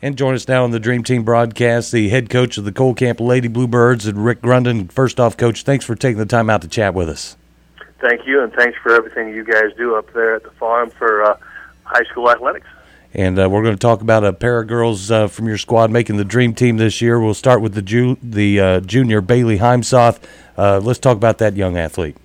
And join us now on the Dream Team broadcast, the head coach of the Cole Camp Lady Bluebirds, and Rick Grunden. First off, Coach, thanks for taking the time out to chat with us. Thank you, and thanks for everything you guys do up there at the farm for high school athletics. And we're going to talk about a pair of girls from your squad making the Dream Team this year. We'll start with the junior Bailey Heimsoth. Let's talk about that young athlete.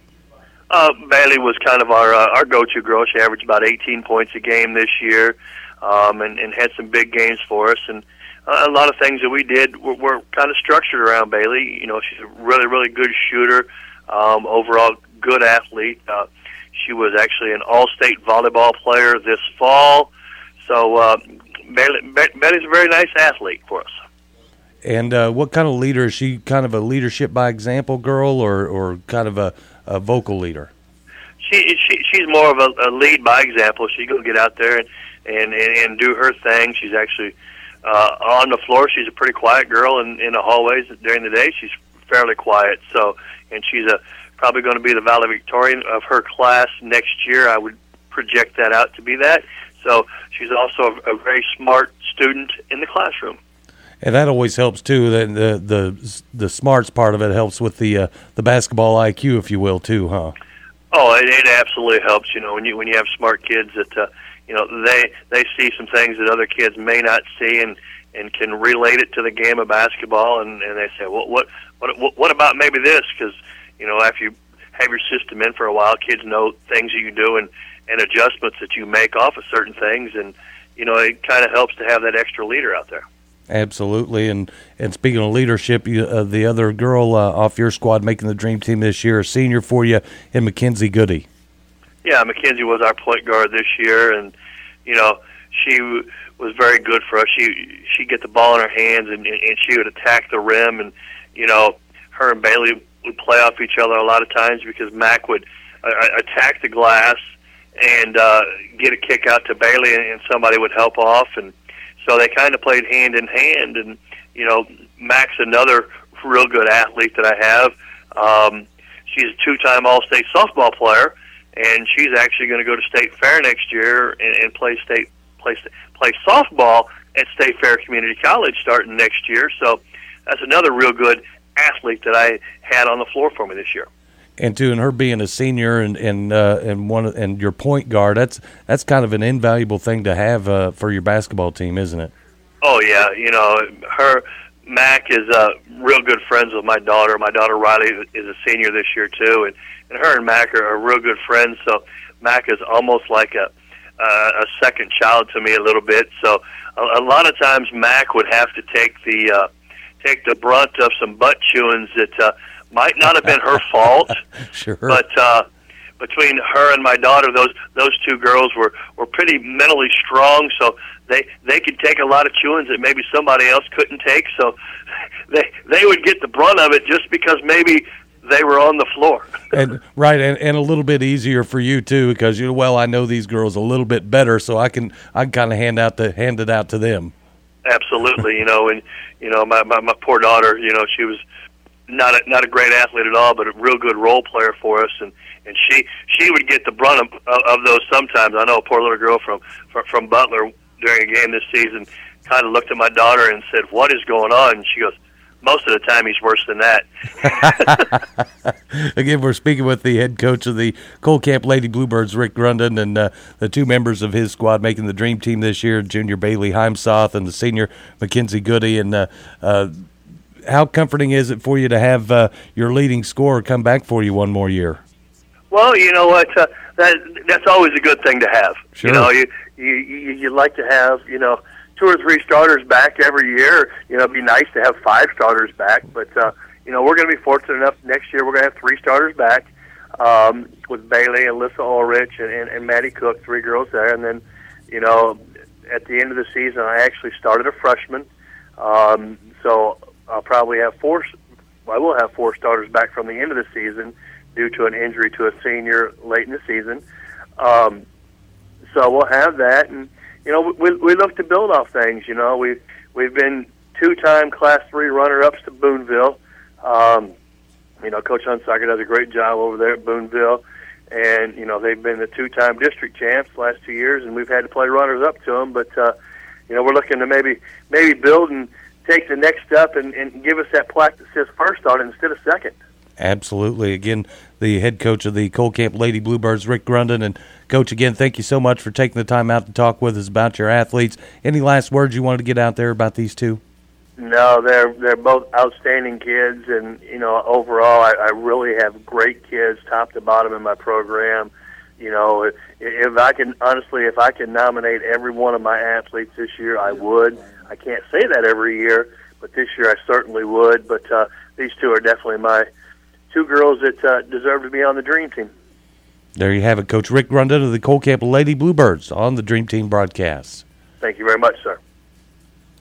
Bailey was kind of our go-to girl. She averaged about 18 points a game this year. And had some big games for us, and a lot of things that we did were kind of structured around Bailey. You know, she's a really, really good shooter, overall good athlete. She was actually an all-state volleyball player this fall, so Bailey's a very nice athlete for us. And what kind of leader is she? Kind of a leadership by example girl, or kind of a vocal leader? She's more of a lead by example. She's going to get out there and do her thing. She's actually on the floor. She's a pretty quiet girl, and in the hallways during the day, she's fairly quiet. So, and she's probably going to be the valedictorian of her class next year. I would project that out to be that. So, she's also a very smart student in the classroom. And that always helps too. The smarts part of it helps with the basketball IQ, if you will, too, huh? Oh, it absolutely helps. You know, when you have smart kids that. You know, they see some things that other kids may not see, and can relate it to the game of basketball, and they say, well, what about maybe this? Because, you know, after you have your system in for a while, kids know things that you do and adjustments that you make off of certain things, and, you know, it kind of helps to have that extra leader out there. Absolutely, and speaking of leadership, the other girl off your squad making the Dream Team this year, a senior for you, in Mackenzie Goody. Yeah, Mackenzie was our point guard this year, and, you know, she was very good for us. She'd get the ball in her hands, and she would attack the rim, and, you know, her and Bailey would play off each other a lot of times because Mac would attack the glass and get a kick out to Bailey, and somebody would help off, and so they kind of played hand in hand, and, you know, Mac's another real good athlete that I have. She's a two-time All-State softball player, and she's actually going to go to State Fair next year and play softball at State Fair Community College starting next year. So that's another real good athlete that I had on the floor for me this year. And her being a senior and your point guard, that's kind of an invaluable thing to have for your basketball team, isn't it? Oh yeah, you know, Mac is real good friends with my daughter. My daughter Riley is a senior this year too, and her and Mac are real good friends. So Mac is almost like a second child to me a little bit. So a lot of times Mac would have to take the brunt of some butt chewings that might not have been her fault. Sure. But between her and my daughter, those two girls were pretty mentally strong, so they could take a lot of chewings that maybe somebody else couldn't take. So they would get the brunt of it just because maybe they were on the floor. And right, and a little bit easier for you too, because I know these girls a little bit better, so I can kind of hand it out to them. Absolutely, you know, and you know my poor daughter, you know, she was not a great athlete at all, but a real good role player for us, and she would get the brunt of those sometimes. I know a poor little girl from Butler during a game this season kind of looked at my daughter and said, "What is going on?" And she goes, "Most of the time he's worse than that." Again, we're speaking with the head coach of the Cole Camp Lady Bluebirds, Rick Grunden, and the two members of his squad making the Dream Team this year, junior Bailey Heimsoth and the senior Mackenzie Goody. And how comforting is it for you to have your leading scorer come back for you one more year? Well, you know what? That's always a good thing to have. Sure. You know, you like to have, you know, 2 or 3 starters back every year. You know, it'd be nice to have 5 starters back, but you know, we're going to be fortunate enough next year. We're going to have 3 starters back with Bailey, Alyssa Ulrich, and Maddie Cook, 3 girls there. And then, you know, at the end of the season, I actually started a freshman, so I'll probably have 4. I will have 4 starters back from the end of the season due to an injury to a senior late in the season. So we'll have that, and you know, we look to build off things. You know, we've been 2-time Class 3 runner-ups to Boonville. You know, Coach Hunsaker does a great job over there at Boonville, and you know, they've been the 2-time district champs the last 2 years, and we've had to play runners-up to them. But we're looking to maybe build and take the next step and give us that plaque that says first on it instead of second. Absolutely. Again, the head coach of the Cole Camp Lady Bluebirds, Rick Grunden. And, Coach, again, thank you so much for taking the time out to talk with us about your athletes. Any last words you wanted to get out there about these two? No, they're both outstanding kids, and overall, I really have great kids, top to bottom, in my program. If I can nominate every one of my athletes this year, I would. I can't say that every year, but this year I certainly would. But these two are definitely my two girls that deserve to be on the Dream Team. There you have it, Coach Rick Grunden of the Cole Camp Lady Bluebirds on the Dream Team broadcast. Thank you very much, sir.